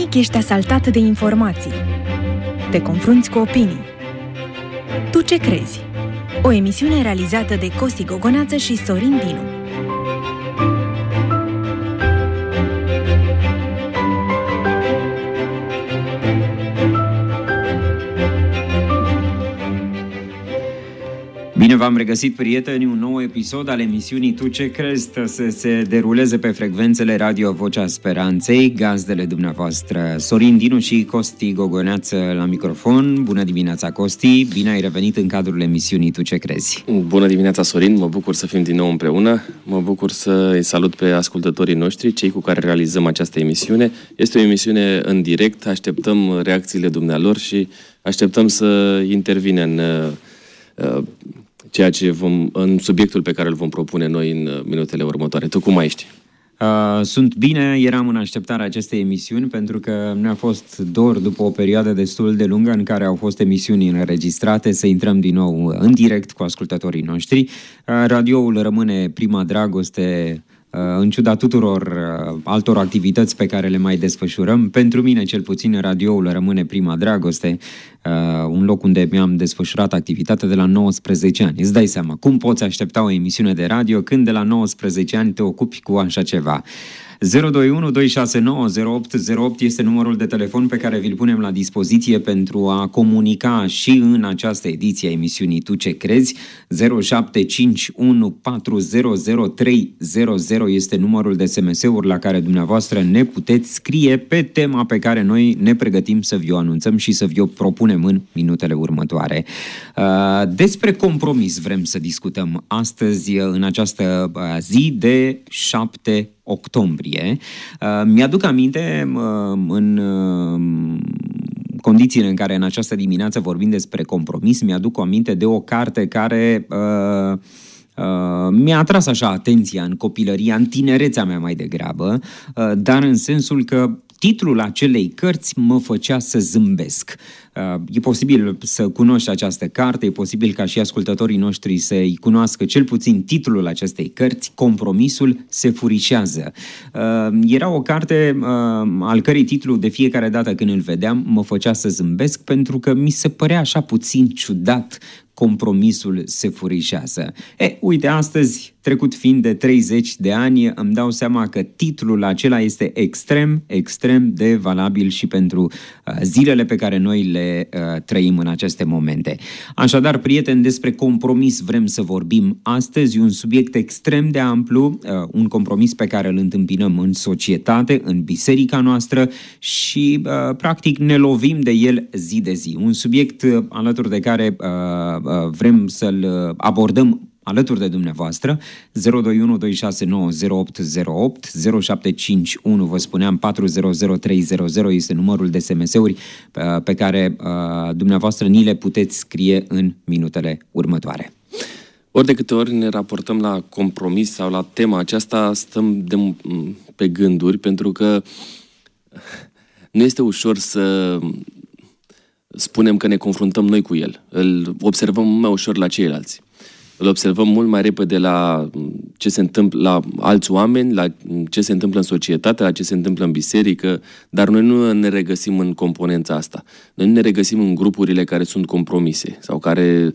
zilnic ești asaltat de informații. Te confrunți cu opinii. Tu ce crezi? O emisiune realizată de Costi Gogoneață și Sorin Dinu. Bine v-am regăsit, prieteni, un nou episod al emisiunii Tu ce crezi, să se deruleze pe frecvențele Radio Vocea Speranței. Gazdele dumneavoastră Sorin Dinu și Costi Gogoneață la microfon. Bună dimineața, Costi, bine ai revenit în cadrul emisiunii Tu ce crezi. Bună dimineața, Sorin, mă bucur să fim din nou împreună. Mă bucur să îi salut pe ascultătorii noștri, cei cu care realizăm această emisiune. Este o emisiune în direct, așteptăm reacțiile dumnealor și așteptăm să intervine în subiectul pe care îl vom propune noi în minutele următoare. Tu cum mai ești? Sunt bine, eram în așteptarea acestei emisiuni pentru că ne-a fost dor după o perioadă destul de lungă în care au fost emisiuni înregistrate să intrăm din nou în direct cu ascultătorii noștri. Radioul rămâne prima dragoste în ciuda tuturor altor activități pe care le mai desfășurăm. Pentru mine, cel puțin, radioul rămâne prima dragoste, un loc unde mi-am desfășurat activitatea de la 19 ani. Îți dai seama, cum poți aștepta o emisiune de radio când de la 19 ani te ocupi cu așa ceva? 021 269 0808 este numărul de telefon pe care vi-l punem la dispoziție pentru a comunica și în această ediție a emisiunii Tu ce crezi. 0751 400300 este numărul de SMS-uri la care dumneavoastră ne puteți scrie pe tema pe care noi ne pregătim să vi-o anunțăm și să vi-o propunem în minutele următoare. Despre compromis vrem să discutăm astăzi în această zi de 7 octombrie. Mi-aduc aminte în condițiile în care în această dimineață vorbim despre compromis, mi-aduc aminte de o carte care mi-a atras așa atenția în copilăria, în tinerețea mea mai degrabă, dar în sensul că titlul acelei cărți mă făcea să zâmbesc. E posibil să cunoști această carte, e posibil ca și ascultătorii noștri să-i cunoască cel puțin titlul acestei cărți, Compromisul se furișează. Era o carte al cărei titlu de fiecare dată când îl vedeam mă făcea să zâmbesc pentru că mi se părea așa puțin ciudat. Compromisul se furișează. Uite, astăzi, trecut fiind de 30 de ani, îmi dau seama că titlul acela este extrem de valabil și pentru zilele pe care noi le trăim în aceste momente. Așadar, prieteni, despre compromis vrem să vorbim astăzi, un subiect extrem de amplu, un compromis pe care îl întâmpinăm în societate, în biserica noastră și, practic, ne lovim de el zi de zi. Un subiect alături de care vrem să-l abordăm alături de dumneavoastră. 021 269 0808 0751, vă spuneam, 400300 este numărul de SMS-uri pe care dumneavoastră ni le puteți scrie în minutele următoare. Ori de câte ori ne raportăm la compromis sau la tema aceasta, stăm pe gânduri, pentru că nu este ușor să spunem că ne confruntăm noi cu el. Îl observăm mai ușor la ceilalți. Îl observăm mult mai repede la ce se întâmplă la alți oameni, la ce se întâmplă în societate, la ce se întâmplă în biserică, dar noi nu ne regăsim în componența asta. Noi nu ne regăsim în grupurile care sunt compromise sau care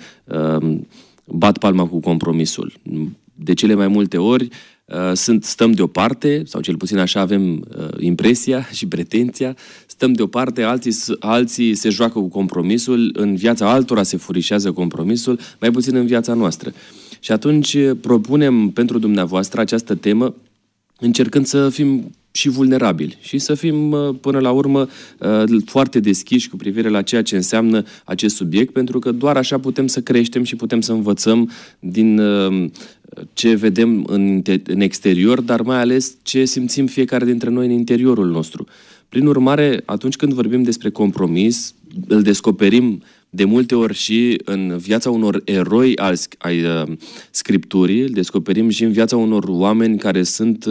bat palma cu compromisul. De cele mai multe ori stăm deoparte, sau cel puțin așa avem impresia și pretenția, stăm deoparte, alții se joacă cu compromisul, în viața altora se furișează compromisul, mai puțin în viața noastră. Și atunci propunem pentru dumneavoastră această temă, încercând să fim și vulnerabili și să fim, până la urmă, foarte deschiși cu privire la ceea ce înseamnă acest subiect, pentru că doar așa putem să creștem și putem să învățăm din ce vedem în exterior, dar mai ales ce simțim fiecare dintre noi în interiorul nostru. Prin urmare, atunci când vorbim despre compromis, îl descoperim de multe ori și în viața unor eroi ai Scripturii, îl descoperim și în viața unor oameni care sunt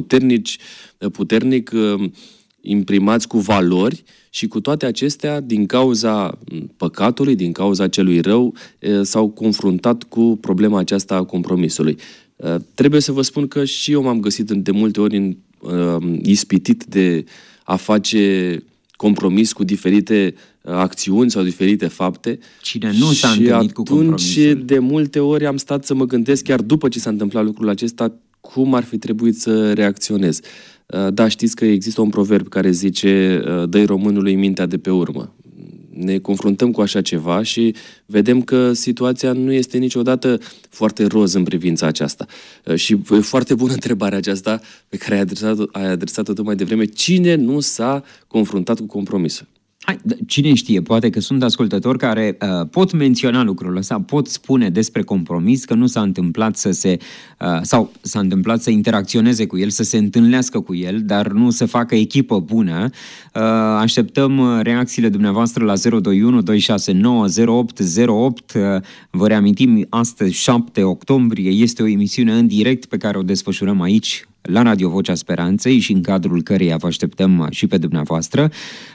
puternic imprimați cu valori și cu toate acestea, din cauza păcatului, din cauza celui rău, s-au confruntat cu problema aceasta a compromisului. Trebuie să vă spun că și eu m-am găsit de multe ori ispitit de a face compromis cu diferite acțiuni sau diferite fapte. Cine nu s-a întâlnit cu compromisul? Și de multe ori am stat să mă gândesc, chiar după ce s-a întâmplat lucrul acesta, cum ar fi trebuit să reacționez. Da, știți că există un proverb care zice: dă-i românului mintea de pe urmă. Ne confruntăm cu așa ceva și vedem că situația nu este niciodată foarte roz în privința aceasta. Și e foarte bună întrebarea aceasta pe care ai adresat-o tu mai devreme. Cine nu s-a confruntat cu compromisul? Cine știe, poate că sunt ascultători care pot menționa lucrul ăsta, pot spune despre compromis că nu s-a întâmplat sau s-a întâmplat să interacționeze cu el, să se întâlnească cu el, dar nu să facă echipă bună. Așteptăm reacțiile dumneavoastră la 021 269 0808. Vă reamintim, astăzi, 7 octombrie, este o emisiune în direct pe care o desfășurăm aici, la Radio Vocea Speranței, și în cadrul căreia vă așteptăm și pe dumneavoastră.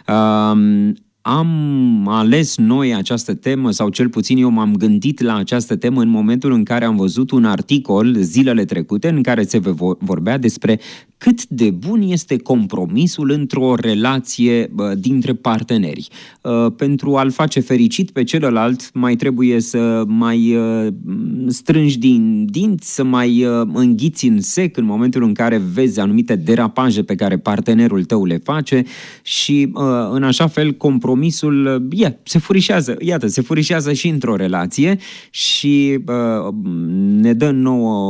Am ales noi această temă, sau cel puțin eu m-am gândit la această temă în momentul în care am văzut un articol zilele trecute în care se vorbea despre cât de bun este compromisul într-o relație dintre parteneri. Pentru a-l face fericit pe celălalt, mai trebuie să mai strângi din dinți, să mai înghiți în sec în momentul în care vezi anumite derapaje pe care partenerul tău le face și în așa fel compromisul se furișează. Iată, se furișează și într-o relație și ne dă nouă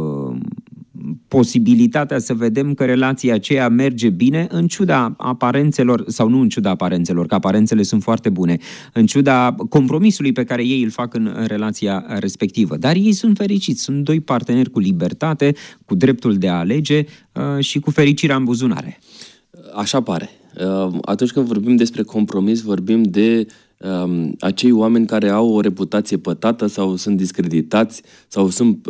posibilitatea să vedem că relația aceea merge bine în ciuda aparențelor, sau nu în ciuda aparențelor, că aparențele sunt foarte bune, în ciuda compromisului pe care ei îl fac în relația respectivă. Dar ei sunt fericiți, sunt doi parteneri cu libertate, cu dreptul de a alege și cu fericirea în buzunare. Așa pare. Atunci când vorbim despre compromis, vorbim de acei oameni care au o reputație pătată sau sunt discreditați sau sunt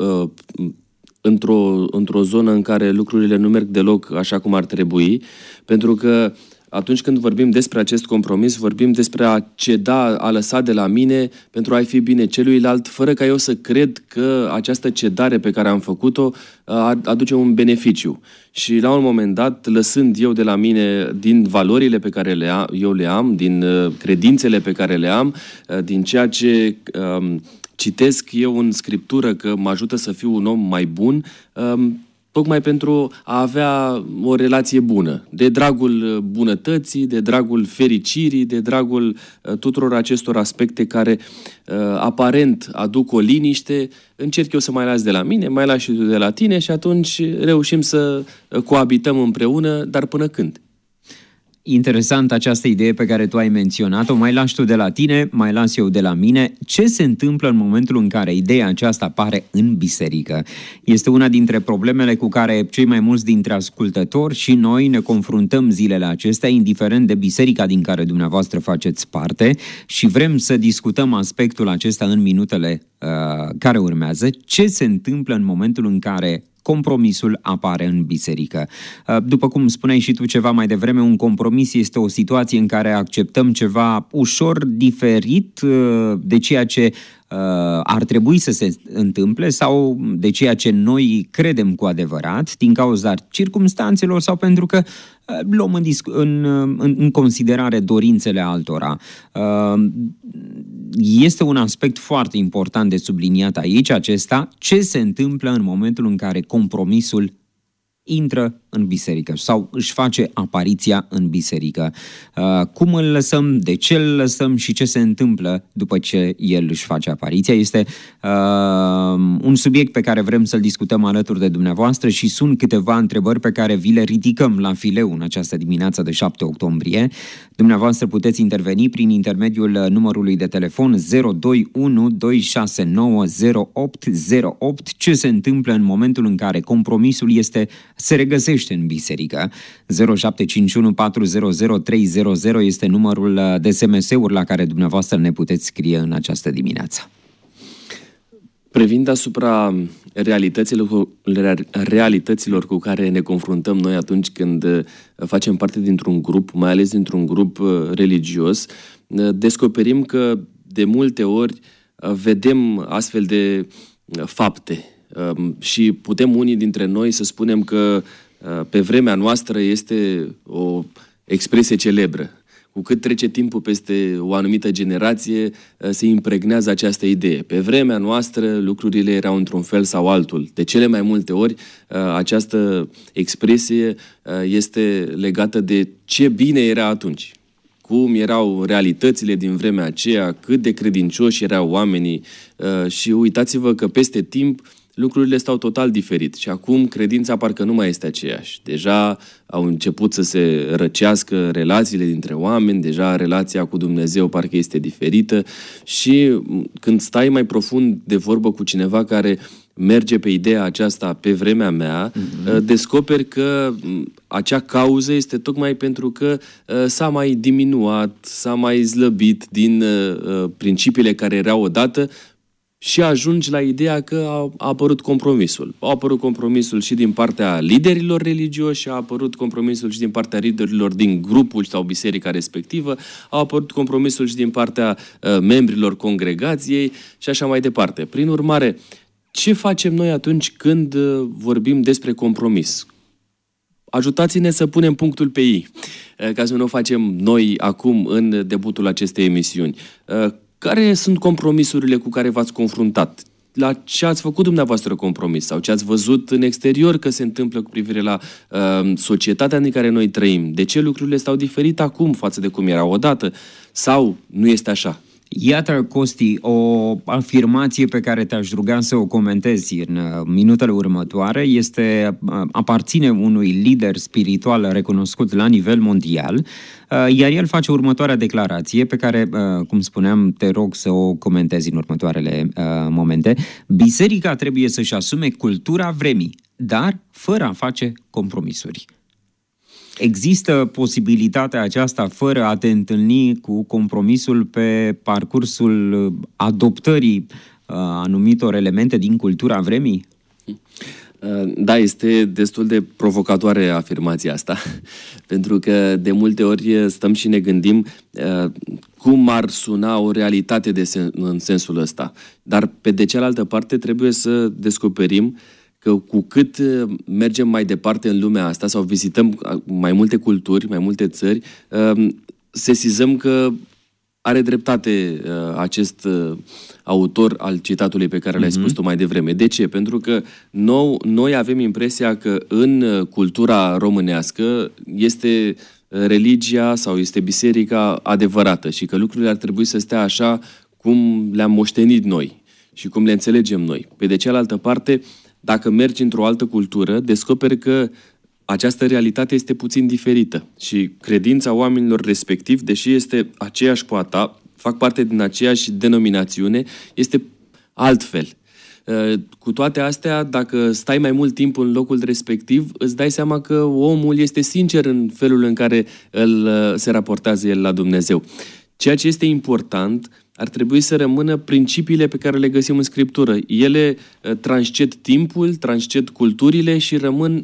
într-o zonă în care lucrurile nu merg deloc așa cum ar trebui, pentru că atunci când vorbim despre acest compromis, vorbim despre a ceda, a lăsa de la mine pentru a-i fi bine celuilalt, fără ca eu să cred că această cedare pe care am făcut-o aduce un beneficiu. Și la un moment dat, lăsând eu de la mine din valorile pe care eu le am, din credințele pe care le am, din ceea ce citesc eu în scriptură că mă ajută să fiu un om mai bun, tocmai pentru a avea o relație bună, de dragul bunătății, de dragul fericirii, de dragul tuturor acestor aspecte care aparent aduc o liniște, încerc eu să mai las de la mine, mai las și tu de la tine și atunci reușim să coabităm împreună, dar până când? Interesant această idee pe care tu ai menționat-o, mai lași tu de la tine, mai las eu de la mine. Ce se întâmplă în momentul în care ideea aceasta apare în biserică? Este una dintre problemele cu care cei mai mulți dintre ascultători și noi ne confruntăm zilele acestea, indiferent de biserica din care dumneavoastră faceți parte, și vrem să discutăm aspectul acesta în minutele care urmează. Ce se întâmplă în momentul în care compromisul apare în biserică? După cum spuneai și tu ceva mai devreme, un compromis este o situație în care acceptăm ceva ușor diferit de ceea ce ar trebui să se întâmple sau de ceea ce noi credem cu adevărat, din cauza circumstanțelor sau pentru că luăm în considerare dorințele altora. Este un aspect foarte important de subliniat aici, acesta: ce se întâmplă în momentul în care compromisul intră în biserică sau își face apariția în biserică. Cum îl lăsăm, de ce îl lăsăm și ce se întâmplă după ce el își face apariția? Este un subiect pe care vrem să-l discutăm alături de dumneavoastră și sunt câteva întrebări pe care vi le ridicăm la fileu în această dimineață de 7 octombrie. Dumneavoastră puteți interveni prin intermediul numărului de telefon 021 269 0808. Ce se întâmplă în momentul în care compromisul se regăsește în biserică? 0751 400 300 este numărul de SMS-uri la care dumneavoastră ne puteți scrie în această dimineață. Privind asupra realităților cu care ne confruntăm noi atunci când facem parte dintr-un grup, mai ales dintr-un grup religios, descoperim că de multe ori vedem astfel de fapte și putem unii dintre noi să spunem că pe vremea noastră este o expresie celebră. Cu cât trece timpul peste o anumită generație, se impregnează această idee. Pe vremea noastră, lucrurile erau într-un fel sau altul. De cele mai multe ori, această expresie este legată de ce bine era atunci. Cum erau realitățile din vremea aceea, cât de credincioși erau oamenii și uitați-vă că peste timp lucrurile stau total diferit și acum credința parcă nu mai este aceeași. Deja au început să se răcească relațiile dintre oameni, deja relația cu Dumnezeu parcă este diferită și când stai mai profund de vorbă cu cineva care merge pe ideea aceasta pe vremea mea, descoperi că acea cauză este tocmai pentru că s-a mai diminuat, s-a mai slăbit din principiile care erau odată și ajungi la ideea că a apărut compromisul. A apărut compromisul și din partea liderilor religioși, a apărut compromisul și din partea liderilor din grupul sau biserica respectivă, a apărut compromisul și din partea membrilor congregației și așa mai departe. Prin urmare, ce facem noi atunci când vorbim despre compromis? Ajutați-ne să punem punctul pe i, ca să nu o facem noi acum în debutul acestei emisiuni. Care sunt compromisurile cu care v-ați confruntat? La ce ați făcut dumneavoastră compromis? Sau ce ați văzut în exterior că se întâmplă cu privire la societatea în care noi trăim? De ce lucrurile stau diferite acum față de cum erau odată? Sau nu este așa? Iată, Costi, o afirmație pe care te-aș ruga să o comentezi în minutele următoare aparține unui lider spiritual recunoscut la nivel mondial, iar el face următoarea declarație pe care, cum spuneam, te rog să o comentezi în următoarele momente. Biserica trebuie să-și asume cultura vremii, dar fără a face compromisuri. Există posibilitatea aceasta fără a te întâlni cu compromisul pe parcursul adoptării anumitor elemente din cultura vremii? Da, este destul de provocatoare afirmația asta, pentru că de multe ori stăm și ne gândim cum ar suna o realitate în sensul ăsta. Dar pe de cealaltă parte trebuie să descoperim că cu cât mergem mai departe în lumea asta sau vizităm mai multe culturi, mai multe țări, sesizăm că are dreptate acest autor al citatului pe care l-ai spus tu mai devreme. De ce? Pentru că noi avem impresia că în cultura românească este religia sau este biserica adevărată și că lucrurile ar trebui să stea așa cum le-am moștenit noi și cum le înțelegem noi. Pe de cealaltă parte, dacă mergi într-o altă cultură, descoperi că această realitate este puțin diferită și credința oamenilor respectiv, deși este aceeași cu a ta, fac parte din aceeași denominațiune, este altfel. Cu toate astea, dacă stai mai mult timp în locul respectiv, îți dai seama că omul este sincer în felul în care se raportează el la Dumnezeu. Ceea ce este important ar trebui să rămână principiile pe care le găsim în Scriptură. Ele transced timpul, transced culturile și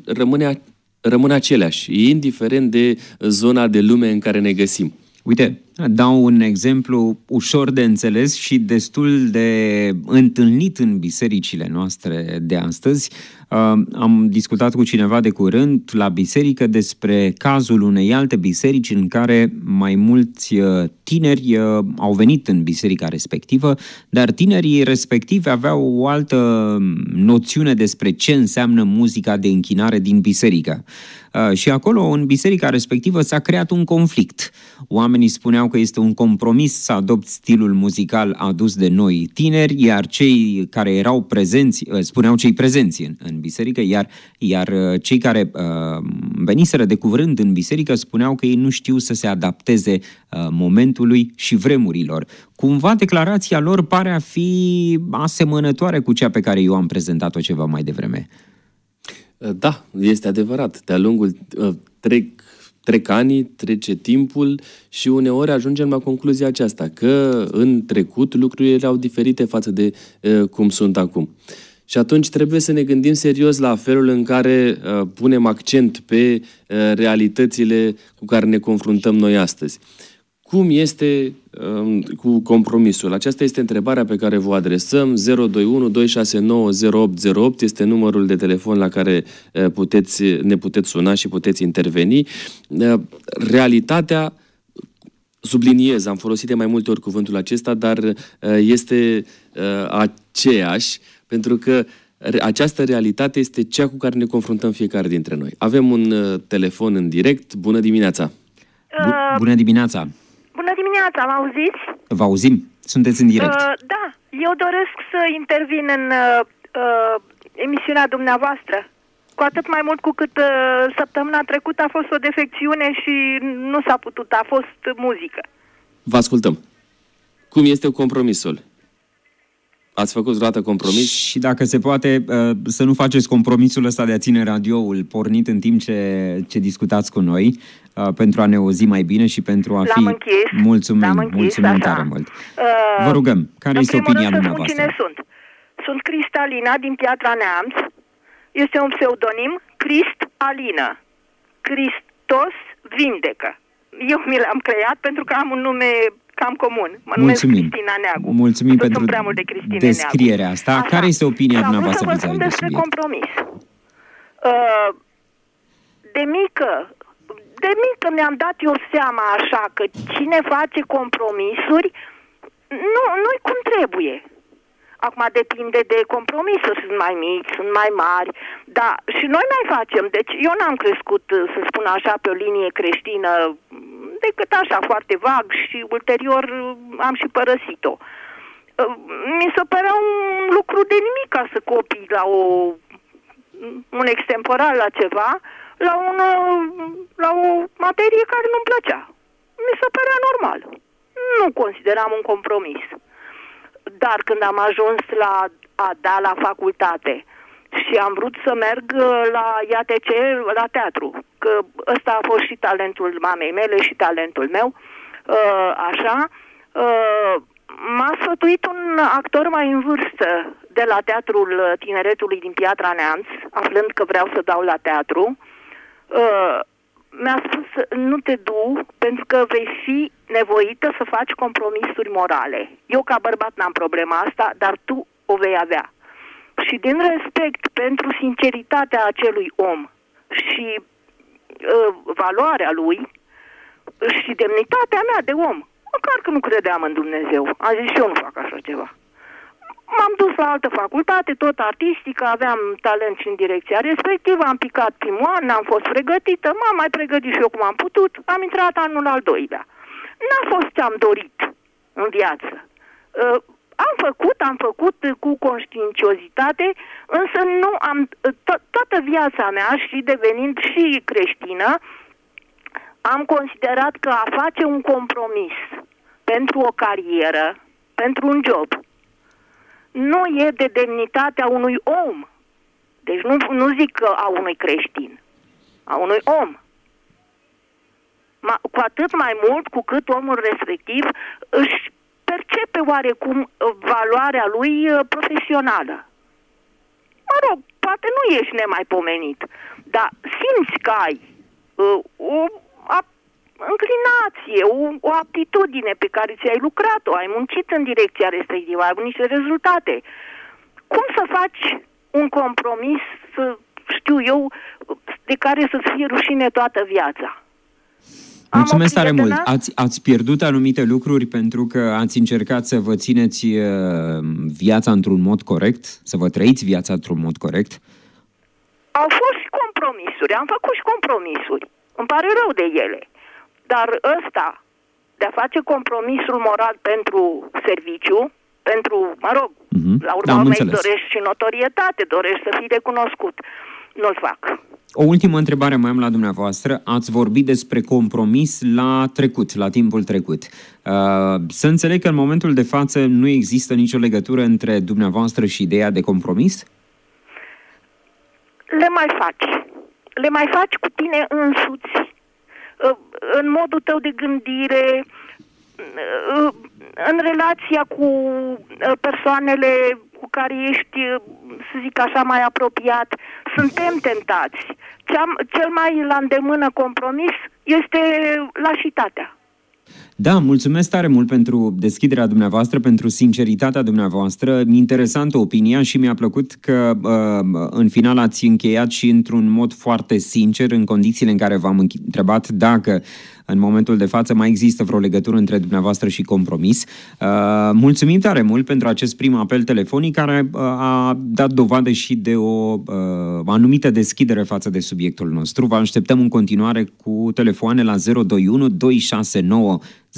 rămân aceleași, indiferent de zona de lume în care ne găsim. Uite, dau un exemplu ușor de înțeles și destul de întâlnit în bisericile noastre de astăzi. Am discutat cu cineva de curând la biserică despre cazul unei alte biserici în care mai mulți tineri au venit în biserica respectivă, dar tinerii respectivi aveau o altă noțiune despre ce înseamnă muzica de închinare din biserică. Și acolo, în biserica respectivă, s-a creat un conflict. Oamenii spuneau că este un compromis să adopți stilul muzical adus de noi tineri, iar cei care erau prezenți, spuneau cei prezenți în biserică, iar cei care veniseră de curând în biserică spuneau că ei nu știu să se adapteze momentului și vremurilor. Cumva declarația lor pare a fi asemănătoare cu cea pe care eu am prezentat-o ceva mai devreme. Da, este adevărat. De-a lungul trec ani, trece timpul și uneori ajungem la concluzia aceasta, că în trecut lucrurile erau diferite față de cum sunt acum. Și atunci trebuie să ne gândim serios la felul în care punem accent pe realitățile cu care ne confruntăm noi astăzi. Cum este cu compromisul? Aceasta este întrebarea pe care vă adresăm. 021 269 0808 este numărul de telefon la care ne puteți suna și puteți interveni. Realitatea, subliniez, am folosit de mai multe ori cuvântul acesta, dar este aceeași, pentru că această realitate este cea cu care ne confruntăm fiecare dintre noi. Avem un telefon în direct. Bună dimineața! Bună dimineața! Bună dimineața, mă auziți? Vă auzim, sunteți în direct. Da, eu doresc să intervin în emisiunea dumneavoastră. Cu atât mai mult cu cât săptămâna trecută a fost o defecțiune și nu s-a putut, a fost muzică. Vă ascultăm. Cum este compromisul? Ați făcut vreodată compromis? Și dacă se poate, să nu faceți compromisul ăsta de a ține radioul pornit în timp ce discutați cu noi, pentru a ne auzi mai bine și pentru a fi... Mulțumim tare mult. Vă rugăm, care este opinia dumneavoastră? Cine sunt? Sunt Cristalina din Piatra Neamț. Este un pseudonim, Cristalina. Hristos vindecă. Eu mi l-am creat pentru că am un nume cam comun. Mă numesc Cristina Neagu. Mulțumim pentru de descrierea asta. Așa. Care este opinia dumneavoastră vis-a-vis de despre compromis? De mică mi-am dat eu seama așa că cine face compromisuri nu-i cum trebuie. Acum depinde de compromisuri, sunt mai mici, sunt mai mari, dar și noi mai facem. Deci eu n-am crescut, să spun așa, pe o linie creștină, decât așa, foarte vag, și ulterior am și părăsit-o. Mi se părea un lucru de nimic ca să copii la un extemporal, la ceva, la o materie care nu-mi plăcea. Mi se părea normal. Nu consideram un compromis. Dar când am ajuns la facultate și am vrut să merg la IATC, la teatru, că ăsta a fost și talentul mamei mele și talentul meu, m-a sfătuit un actor mai în vârstă de la Teatrul Tineretului din Piatra Neamț, aflând că vreau să dau la teatru, mi-a spus: nu te du, pentru că vei fi nevoită să faci compromisuri morale. Eu ca bărbat n-am problema asta, dar tu o vei avea. Și din respect pentru sinceritatea acelui om și valoarea lui și demnitatea mea de om, măcar că nu credeam în Dumnezeu, am zis: eu nu fac așa ceva. M-am dus la altă facultate, tot artistică, aveam talent și în direcția respectivă, am picat primul an, n-am fost pregătită, m-am mai pregătit și eu cum am putut, am intrat anul al doilea. N-a fost ce-am dorit în viață. Am făcut cu conștiinciozitate, însă nu am, toată viața mea și devenind și creștină, am considerat că a face un compromis pentru o carieră, pentru un job, nu e de demnitatea unui om. Deci nu zic că a unui creștin, a unui om. Cu atât mai mult cu cât omul respectiv își percepe oarecum valoarea lui profesională. Mă rog, poate nu ești nemaipomenit, dar simți că ai o înclinație, o aptitudine pe care ți-ai lucrat-o, ai muncit în direcția respectivă, ai avut niște rezultate. Cum să faci un compromis, știu eu, de care să-ți fie rușine toată viața? Mulțumesc tare mult. Ați pierdut anumite lucruri pentru că ați încercat să vă țineți viața într-un mod corect, să vă trăiți viața într-un mod corect? Au fost și compromisuri, am făcut și compromisuri. Îmi pare rău de ele. Dar ăsta, de a face compromisul moral pentru serviciu, pentru, mă rog, la urma urmei dorești și notorietate, dorești să fii recunoscut. Nu-l fac. O ultimă întrebare mai am la dumneavoastră. Ați vorbit despre compromis la trecut, la timpul trecut. Să înțeleg că în momentul de față nu există nicio legătură între dumneavoastră și ideea de compromis? Le mai faci. Le mai faci cu tine însuți, în modul tău de gândire, în relația cu persoanele cu care ești, să zic așa, mai apropiat. Suntem tentați. Cel mai la îndemână compromis este lașitatea. Da, mulțumesc tare mult pentru deschiderea dumneavoastră, pentru sinceritatea dumneavoastră. Interesantă opinia și mi-a plăcut că în final ați încheiat și într-un mod foarte sincer, în condițiile în care v-am întrebat dacă în momentul de față mai există vreo legătură între dumneavoastră și Compromis. Mulțumim tare mult pentru acest prim apel telefonic care a dat dovadă și de o anumită deschidere față de subiectul nostru. Vă așteptăm în continuare cu telefoane la 021 269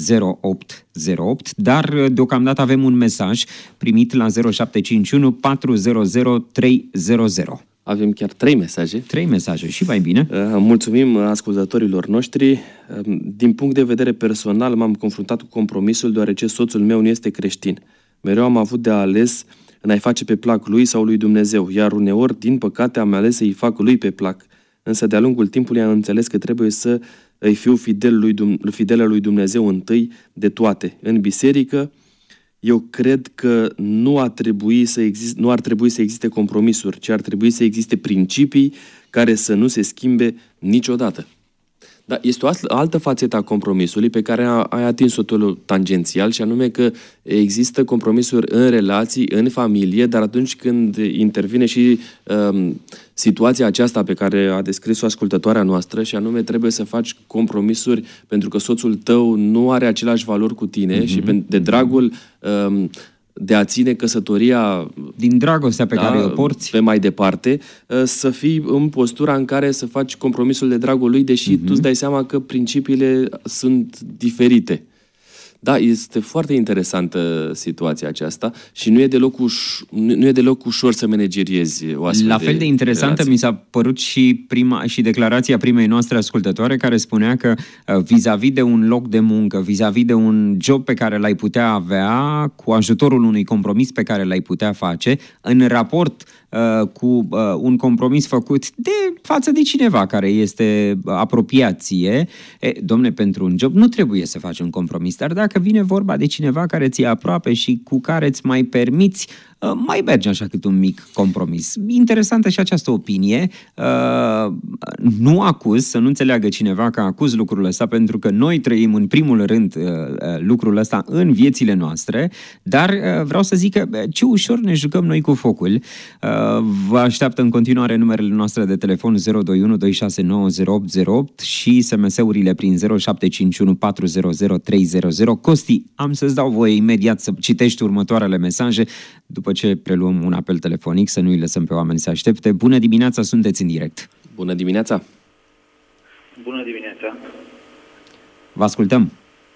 0808, dar deocamdată avem un mesaj primit la 0751 400 300. Avem chiar 3 mesaje. 3 mesaje și mai bine. Mulțumim ascultătorilor noștri. Din punct de vedere personal m-am confruntat cu compromisul deoarece soțul meu nu este creștin. Mereu am avut de ales în a-i face pe plac lui sau lui Dumnezeu, iar uneori, din păcate, am ales să-i fac lui pe plac. Însă de-a lungul timpului am înțeles că trebuie să îi fiu fidelă lui Dumnezeu întâi de toate. În biserică, eu cred că nu ar trebui să existe compromisuri, ci ar trebui să existe principii care să nu se schimbe niciodată. Dar este o altă fațetă a compromisului pe care ai atins-o tu tangențial, și anume că există compromisuri în relații, în familie, dar atunci când intervine și situația aceasta pe care a descris-o ascultătoarea noastră, și anume trebuie să faci compromisuri pentru că soțul tău nu are același valori cu tine și de dragul de a ține căsătoria din dragostea pe care o porți pe mai departe, să fii în postura în care să faci compromisul de dragul lui, deși tu îți dai seama că principiile sunt diferite. Da, este foarte interesantă situația aceasta și nu e deloc ușor să manageriezi o astfel. La fel de interesantă relație. mi s-a părut și declarația primei noastre ascultătoare, care spunea că vis-a-vis de un loc de muncă, vis-a-vis de un job pe care l-ai putea avea, cu ajutorul unui compromis pe care l-ai putea face, în raport cu un compromis făcut față de cineva care este apropiat ție, domne, pentru un job nu trebuie să faci un compromis, dar dacă vine vorba de cineva care ți-e aproape și cu care îți mai permiți, mai merge așa cât un mic compromis. Interesantă și această opinie. Nu acuz, să nu înțeleagă cineva că acuz lucrul ăsta, pentru că noi trăim în primul rând lucrul ăsta în viețile noastre, dar vreau să zic că ce ușor ne jucăm noi cu focul. Vă așteaptă în continuare numerele noastre de telefon 021 269 0808 și SMS-urile prin 0751 400 300. Costi, am să-ți dau voie imediat să citești următoarele mesaje după ce preluăm un apel telefonic, să nu îi lăsăm pe oameni să aștepte. Bună dimineața, sunteți în direct. Bună dimineața! Bună dimineața! Vă ascultăm!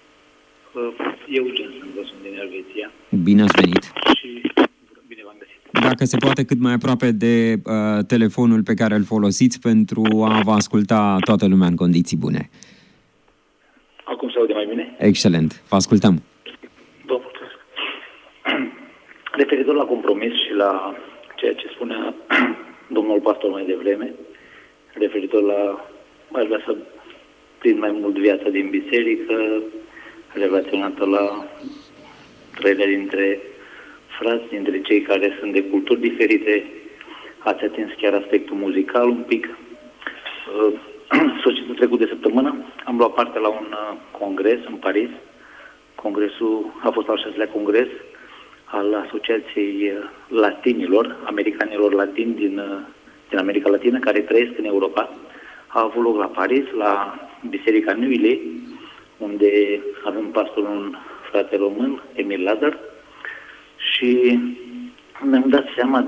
Eugen sunt din Elveția. Bine ați venit! Și bine v-am găsit! Dacă se poate, cât mai aproape de telefonul pe care îl folosiți pentru a vă asculta toată lumea în condiții bune. Acum se aude mai bine? Excelent! Vă ascultăm! Vă mulțumesc! Referitor la compromis și la ceea ce spunea domnul pastor mai devreme, referitor la, aș vrea să prind mai mult viața din biserică, relaționată la trăirea dintre frați, dintre cei care sunt de culturi diferite. Ați atins chiar aspectul muzical un pic. Sfârșitul trecut de săptămână am luat parte la un congres în Paris. Congresul a fost al 6-lea congres al Asociației Latinilor, americanilor latini din America Latină, care trăiesc în Europa. A avut loc la Paris, la Biserica Nuile, unde avem pastorul un frate român, Emil Lazar, și mi-am dat seama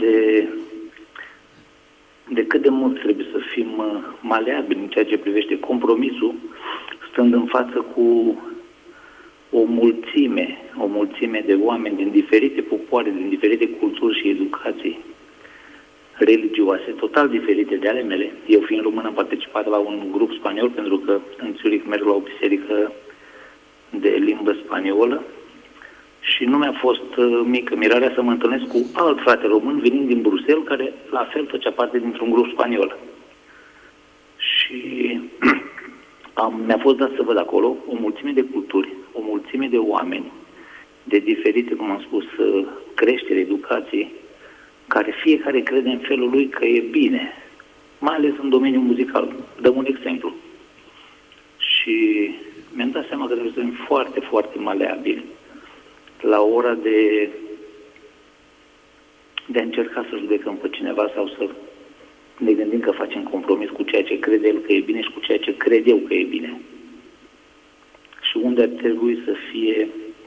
de cât de mult trebuie să fim maleabili în ceea ce privește compromisul, stând în față cu o mulțime de oameni din diferite popoare, din diferite culturi și educații religioase, total diferite de ale mele. Eu, fiind român, am participat la un grup spaniol, pentru că în Zurich merg la o biserică de limbă spaniolă și nu mi-a fost mică mirarea să mă întâlnesc cu alt frate român venind din Bruxelles, care la fel făcea parte dintr-un grup spaniol. Și mi-a fost dat să văd acolo o mulțime de culturi, o mulțime de oameni, de diferite, cum am spus, creștere, educații, care fiecare crede în felul lui că e bine, mai ales în domeniul muzical. Dăm un exemplu. Și mi-am dat seama că trebuie să fim foarte, foarte maleabili la ora de a încerca să judecăm pe cineva sau să ne gândim că facem compromis cu ceea ce crede el că e bine și cu ceea ce cred eu că e bine. Și unde ar trebui să fie,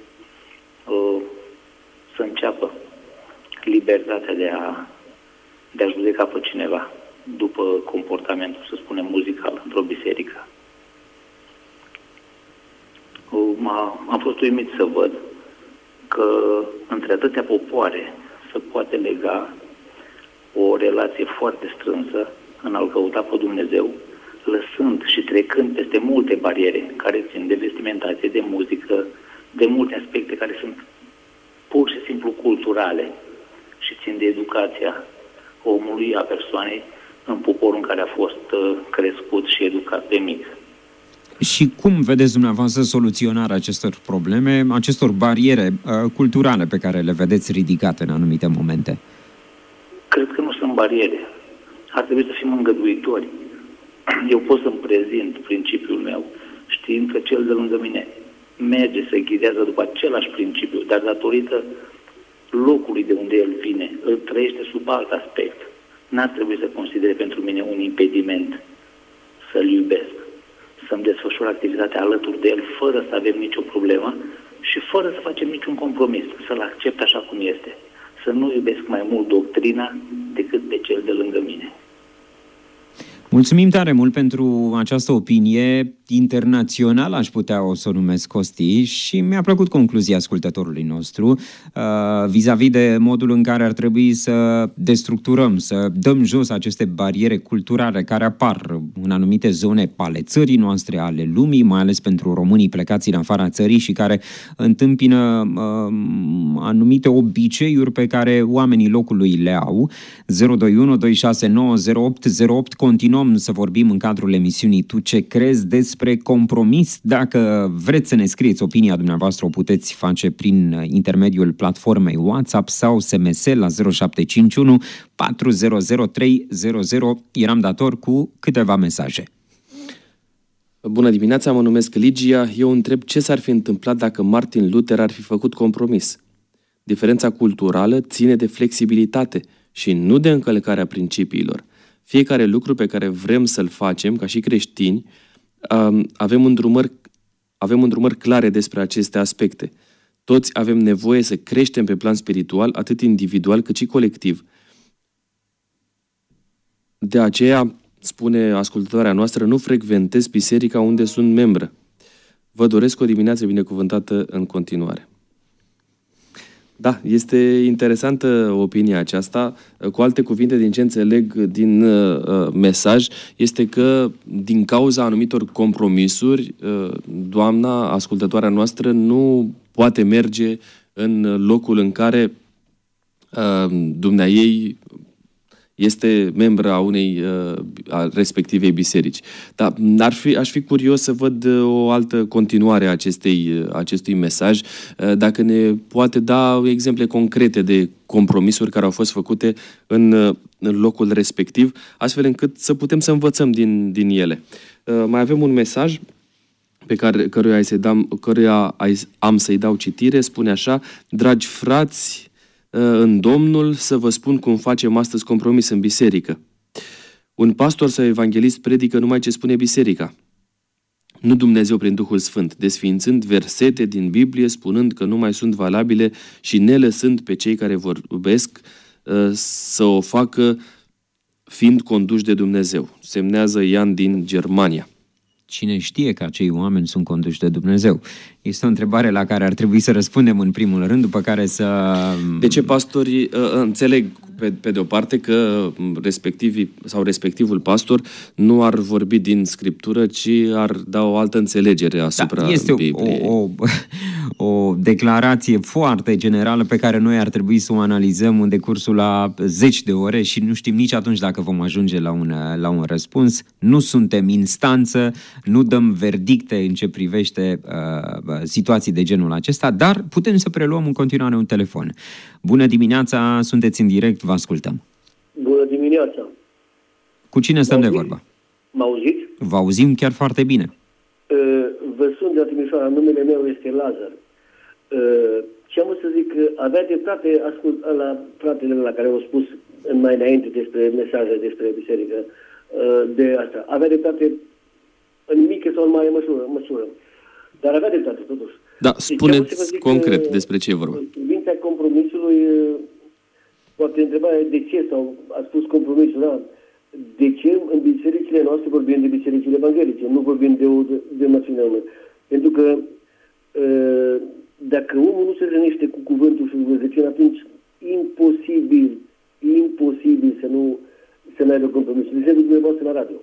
să înceapă libertatea de a judeca pe cineva după comportamentul, să spunem, muzical într-o biserică. Am fost uimit să văd că între atâtea popoare se poate lega o relație foarte strânsă în a-L căuta pe Dumnezeu, lăsând și trecând peste multe bariere care țin de vestimentație, de muzică, de multe aspecte care sunt pur și simplu culturale și țin de educația omului, a persoanei, în poporul în care a fost crescut și educat de mic. Și cum vedeți dumneavoastră soluționarea acestor probleme, acestor bariere culturale pe care le vedeți ridicate în anumite momente? Cred că nu sunt bariere. Ar trebui să fim îngăduitori. Eu pot să-mi prezint principiul meu, știind că cel de lângă mine merge, se ghidează după același principiu, dar datorită locului de unde el vine, îl trăiește sub alt aspect. N-ar trebui să considere pentru mine un impediment să-l iubesc, să-mi desfășur activitatea alături de el, fără să avem nicio problemă și fără să facem niciun compromis, să-l accept așa cum este. Să nu iubesc mai mult doctrina decât pe cel de lângă mine. Mulțumim tare mult pentru această opinie internațională, aș putea o să o numesc, Costi, și mi-a plăcut concluzia ascultătorului nostru vis-a-vis de modul în care ar trebui să destructurăm, să dăm jos aceste bariere culturale care apar în anumite zone ale țării noastre, ale lumii, mai ales pentru românii plecați în afara țării și care întâmpină anumite obiceiuri pe care oamenii locului le au. 021 269 0808. Continuăm să vorbim în cadrul emisiunii Tu ce crezi despre compromis. Dacă vreți să ne scrieți opinia dumneavoastră, o puteți face prin intermediul platformei WhatsApp sau SMS la 0751 400300. Eram dator cu câteva mesaje. Bună dimineața, mă numesc Ligia. Eu întreb ce s-ar fi întâmplat dacă Martin Luther ar fi făcut compromis. Diferența culturală ține de flexibilitate și nu de încălcarea principiilor. Fiecare lucru pe care vrem să-l facem, ca și creștini, avem îndrumări clare despre aceste aspecte. Toți avem nevoie să creștem pe plan spiritual, atât individual cât și colectiv. De aceea, spune ascultătoarea noastră, nu frecventez biserica unde sunt membră. Vă doresc o dimineață binecuvântată în continuare. Da, este interesantă opinia aceasta. Cu alte cuvinte, din ce înțeleg din mesaj, este că din cauza anumitor compromisuri, doamna, ascultătoarea noastră, nu poate merge în locul în care dumneaei este membră a a respectivei biserici. Dar aș fi curios să văd o altă continuare a acestui mesaj, dacă ne poate da exemple concrete de compromisuri care au fost făcute în locul respectiv, astfel încât să putem să învățăm din ele. Mai avem un mesaj pe căruia am să-i dau citire, spune așa: dragi frați, în Domnul, să vă spun cum facem astăzi compromis în biserică. Un pastor sau evanghelist predică numai ce spune biserica, nu Dumnezeu prin Duhul Sfânt, desființând versete din Biblie, spunând că nu mai sunt valabile și nelăsând pe cei care vorbesc să o facă fiind conduși de Dumnezeu. Semnează Ian din Germania. Cine știe că acei oameni sunt conduși de Dumnezeu? Este o întrebare la care ar trebui să răspundem în primul rând, după care să... De ce pastorii, înțeleg pe de o parte că respectivul pastor nu ar vorbi din Scriptură, ci ar da o altă înțelegere asupra Bibliei. O declarație foarte generală pe care noi ar trebui să o analizăm în decursul la 10 de ore și nu știm nici atunci dacă vom ajunge la un răspuns. Nu suntem instanță, nu dăm verdicte în ce privește situații de genul acesta, dar putem să preluăm în continuare un telefon. Bună dimineața, sunteți în direct, vă ascultăm. Bună dimineața. Cu cine stăm de vorbă? Mă auziți? Vă auzim chiar foarte bine. Vă sun de la Timișoara, numele meu este Lazar. Ce am să zic, avea dreptate la fratele la care au spus mai înainte despre mesaje despre biserică, de asta. Avea dreptate în mică sau în mare măsură. Dar avea dreptate, totuși. Da, spuneți concret despre ce e vorba. Privința compromisului, poate întrebarea de ce, sau a spus compromisul, da? De ce în bisericile noastre vorbim de bisericile evanghelice, nu vorbim de națiunea lumii? Pentru că dacă omul nu se rănește cu cuvântul și rugăciunea, atunci imposibil să nu aibă compromisul. De exemplu, dumneavoastră la radio.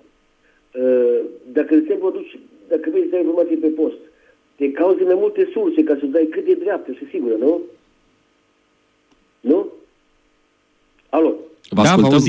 Dacă, de exemplu, dacă vrei să dai informații pe post, te cauzi mai multe surse ca să-ți dai cât de dreaptă și sigură, nu? Nu? Alo? Vă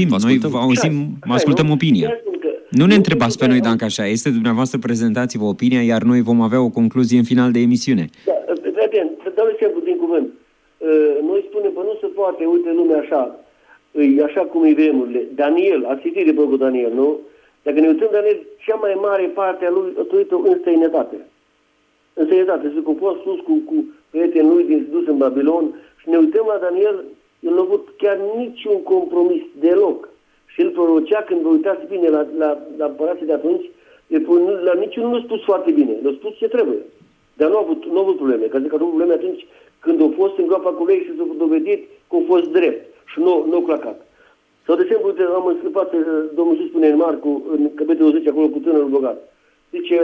ascultăm opinia. Nu ne întrebați pe noi dacă așa este, dumneavoastră prezentați-vă opinia, iar noi vom avea o concluzie în final de emisiune. Da, atent, să dau exemplu din cuvânt. Noi spunem că nu se poate, uite lumea așa, așa cum e vremurile. Daniel, ați citit de cu Daniel, nu? Dacă ne uităm, Daniel, cea mai mare parte a lui a trăit-o în străinătate. În străinătate, zic, a fost sus cu prietenii lui dus în Babilon și ne uităm la Daniel, el nu a avut chiar niciun compromis deloc. Și el prorocea, când vă uitați bine la împărații de atunci, la niciunul nu a spus foarte bine, l-a spus ce trebuie. Dar nu a avut probleme, că zic că nu au probleme atunci când a fost în groapa cu lei și s-a dovedit că a fost drept și nu a clacat. Sau, de exemplu, am înscăpat, Domnul Iisus spune în Marcu, în capitolul 10, acolo cu tânărul bogat. Zice,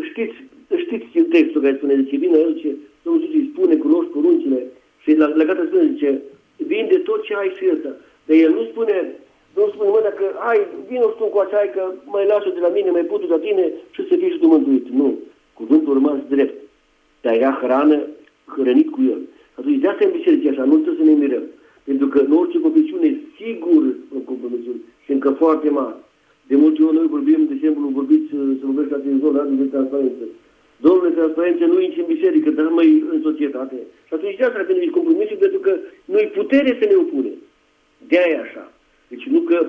știți textul care spune, zice, bine, el zice, Domnul Iisus îi spune, cunoști poruncile și la gata spune, zice, vinde tot ce ai și ăsta. Dar el nu spune, mă, dacă hai, vină tu cu așa, că mai lasă de la mine, mai putu de la tine și să fii și tu mântuit. Nu. Cuvântul rămas drept. Dar era hrană, hrănit cu el. Atunci, de asta în biserică așa, nu trebuie să ne mirăm. Pentru că în orice competițiune, sigur, în compromisul, și încă foarte mare. De multe ori noi vorbim, de exemplu, să vorbești la televizor, la de transparență. Domnule, transparență nu e în biserică, dar mai în societate. Și atunci de asta trebuie compromisul, pentru că nu-i putere să ne opune. De-aia așa. Deci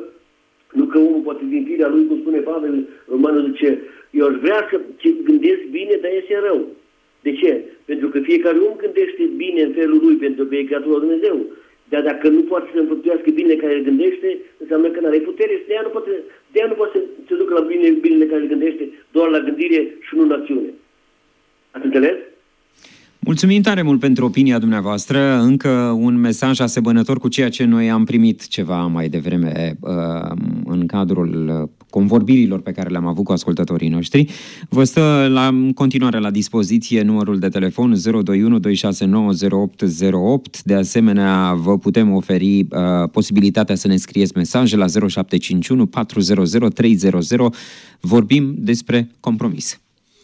nu că omul poate din firea lui, cum spune Pavel, Romanul zice, eu aș vrea să gândesc bine, dar iese rău. De ce? Pentru că fiecare om gândește bine în felul lui, pentru că e creatura lui Dumnezeu. Dar dacă nu poate să înfăptuiască bine care îl gândește, înseamnă că n-are putere. De aia nu poate să se ducă la binele care îl gândește, doar la gândire și nu în acțiune. Ați înțeles? Mulțumim tare mult pentru opinia dumneavoastră. Încă un mesaj asemănător cu ceea ce noi am primit ceva mai devreme în cadrul convorbirilor pe care le-am avut cu ascultătorii noștri. Vă stă în continuare la dispoziție numărul de telefon 021 269 0808. De asemenea, vă putem oferi posibilitatea să ne scrieți mesaje la 0751 400 300. Vorbim despre compromis.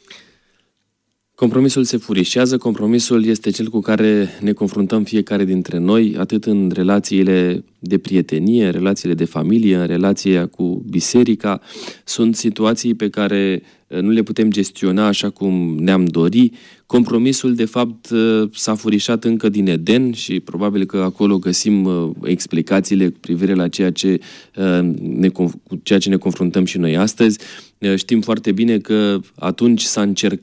Compromisul se furișează, compromisul este cel cu care ne confruntăm fiecare dintre noi, atât în relațiile de prietenie, în relațiile de familie, în relația cu biserica. Sunt situații pe care nu le putem gestiona așa cum ne-am dori. Compromisul, de fapt, s-a furișat încă din Eden și probabil că acolo găsim explicațiile cu privire la ceea ce ne confruntăm și noi astăzi. Știm foarte bine că atunci a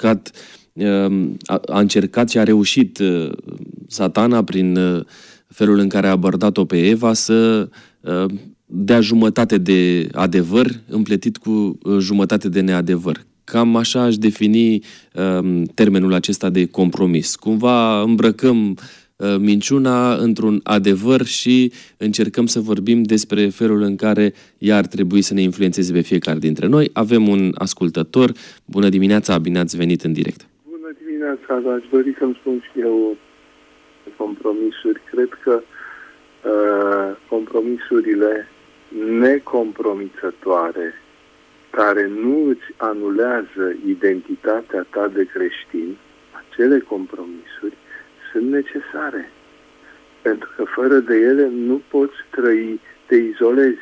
încercat și a reușit Satana prin felul în care a abordat-o pe Eva să dea jumătate de adevăr împletit cu jumătate de neadevăr. Cam așa aș defini termenul acesta de compromis. Cumva îmbrăcăm minciuna într-un adevăr și încercăm să vorbim despre felul în care ea ar trebui să ne influențeze pe fiecare dintre noi. Avem un ascultător. Bună dimineața, bine ați venit în direct. Bună dimineața, aș dori să-mi spun și eu compromisuri. Cred că compromisurile necompromițătoare care nu îți anulează identitatea ta de creștin, acele compromisuri sunt necesare. Pentru că fără de ele nu poți trăi, te izolezi.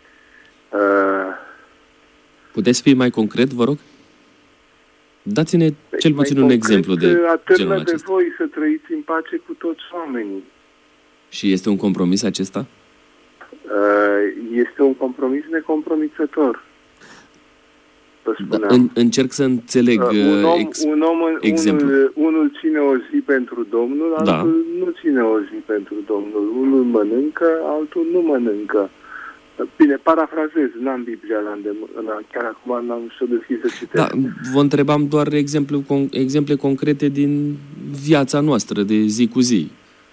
Puteți fi mai concret, vă rog? Dați-ne cel puțin un exemplu de genul acesta. De voi să trăiți în pace cu toți oamenii. Și este un compromis acesta? Este un compromis necompromițător. vă spuneam. Încerc să înțeleg exemplu. Unul ține o zi pentru Domnul, altul nu ține o zi pentru Domnul. Unul mănâncă, altul nu mănâncă. Bine, parafrazez, n-am Biblia la îndemână, chiar acum n-am să deschis să citesc. Da, vă întrebam doar exemple concrete din viața noastră, de zi cu zi.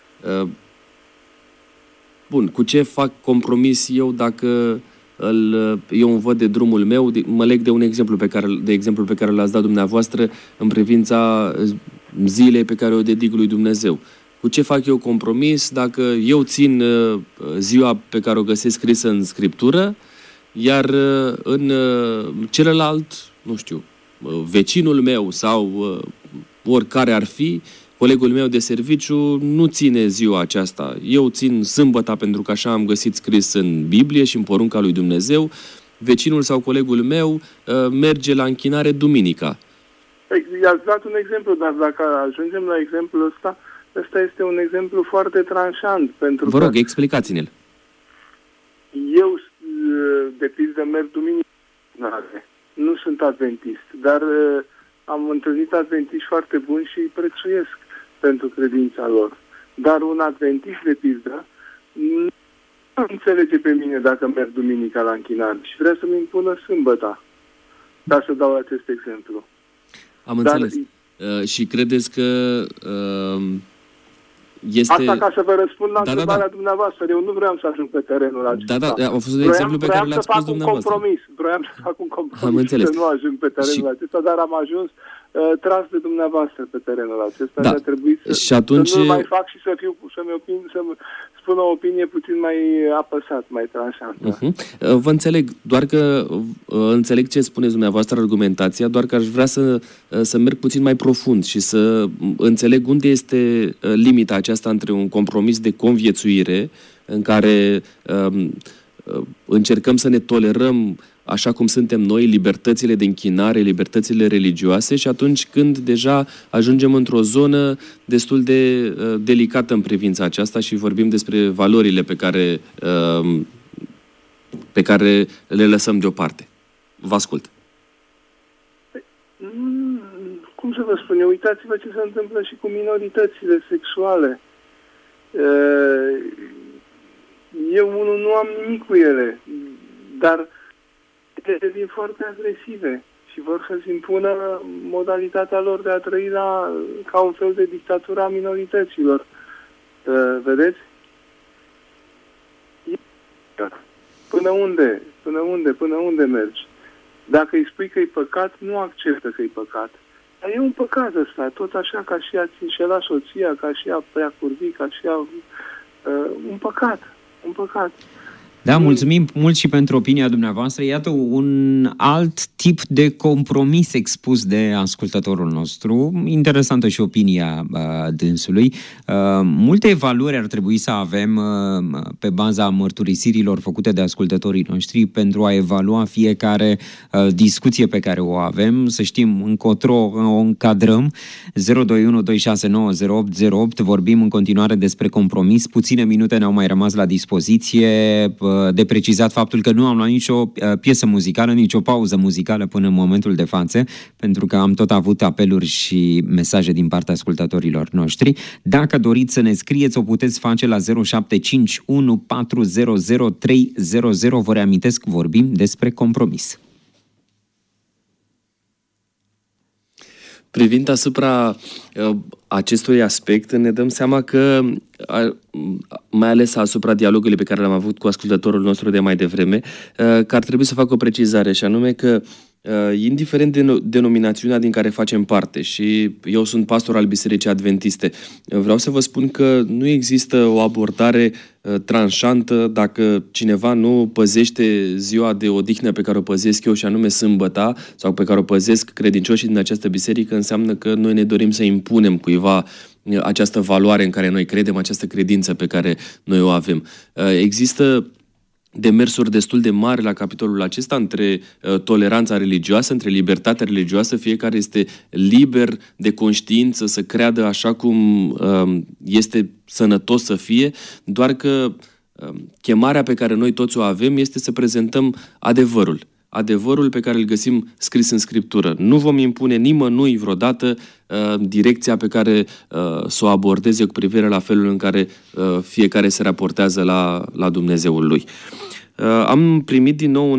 Bun, cu ce fac compromis eu dacă eu îmi văd de drumul meu, mă leg de un exemplu pe care l-ați dat dumneavoastră în privința zilei pe care o dedic lui Dumnezeu. Cu ce fac eu compromis dacă eu țin ziua pe care o găsesc scrisă în Scriptură, iar în celălalt, nu știu, vecinul meu sau oricare ar fi, colegul meu de serviciu nu ține ziua aceasta. Eu țin sâmbăta pentru că așa am găsit scris în Biblie și în porunca lui Dumnezeu. Vecinul sau colegul meu merge la închinare duminica. I-ați dat un exemplu, dar dacă ajungem la exemplul ăsta, ăsta este un exemplu foarte tranșant. Pentru Vă rog, explicați-ne-l. Eu, de pildă, merg duminică. Nu sunt adventist, dar am întâlnit adventiști foarte buni și îi prețuiesc pentru credința lor. Dar un adventist, de pildă, nu înțelege pe mine dacă merg duminica la închinare și vrea să-mi impună sâmbăta, ca să dau acest exemplu. Am înțeles. Și credeți că este... Asta ca să vă răspund la întrebarea dumneavoastră. Eu nu vreau să ajung pe terenul acesta. Da, a fost un exemplu pe care l-ați spus dumneavoastră. Vroiam să fac un compromis să nu ajung pe terenul acesta, dar am ajuns tras de dumneavoastră pe terenul acesta. Da. A trebuit și atunci... să nu mai fac și să spun o opinie puțin mai apăsat, mai tranșantă. Vă înțeleg, doar că înțeleg ce spuneți dumneavoastră, argumentația, doar că aș vrea să merg puțin mai profund și să înțeleg unde este limita aceasta între un compromis de conviețuire în care încercăm să ne tolerăm așa cum suntem noi, libertățile de închinare, libertățile religioase, și atunci când deja ajungem într-o zonă destul de delicată în privința aceasta și vorbim despre valorile pe care le lăsăm deoparte. Vă ascult. Cum să vă spun eu? Uitați-vă ce se întâmplă și cu minoritățile sexuale. Eu nu am nimic cu ele, dar devin foarte agresive și vor să-ți impună modalitatea lor de a trăi ca un fel de dictatură a minorităților. Vedeți? Până unde mergi? Dacă îi spui că e păcat, nu acceptă că e păcat. Dar e un păcat ăsta, tot așa ca și a-ți înșela soția, ca și a prea curvi, ca și a... un păcat. Da, mulțumim mult și pentru opinia dumneavoastră. Iată un alt tip de compromis expus de ascultătorul nostru. Interesantă și opinia dânsului. Multe valori ar trebui să avem pe baza mărturisirilor făcute de ascultătorii noștri pentru a evalua fiecare discuție pe care o avem, să știm încotro o încadrăm. 02126900808. Vorbim în continuare despre compromis. Puține minute ne-au mai rămas la dispoziție. De precizat faptul că nu am luat nicio piesă muzicală, nicio pauză muzicală până în momentul de față, pentru că am tot avut apeluri și mesaje din partea ascultătorilor noștri. Dacă doriți să ne scrieți, o puteți face la 0751400300. Vă reamintesc, vorbim despre compromis. Privind asupra acestui aspect, ne dăm seama că, mai ales asupra dialogului pe care l-am avut cu ascultătorul nostru de mai devreme, că ar trebui să fac o precizare, și anume că, indiferent de denominațiunea din care facem parte, și eu sunt pastor al Bisericii Adventiste, vreau să vă spun că nu există o abordare tranșantă dacă cineva nu păzește ziua de odihnă pe care o păzesc eu, și anume sâmbăta, sau pe care o păzesc credincioșii din această biserică, înseamnă că noi ne dorim să impunem cuiva această valoare în care noi credem, această credință pe care noi o avem. Există demersuri destul de mari la capitolul acesta între toleranța religioasă, între libertatea religioasă. Fiecare este liber de conștiință să creadă așa cum este sănătos să fie, doar că chemarea pe care noi toți o avem este să prezentăm adevărul. adevărul pe care îl găsim scris în Scriptură. Nu vom impune nimănui vreodată direcția pe care să o abordeze cu privire la felul în care fiecare se raportează la Dumnezeul lui. Am primit din nou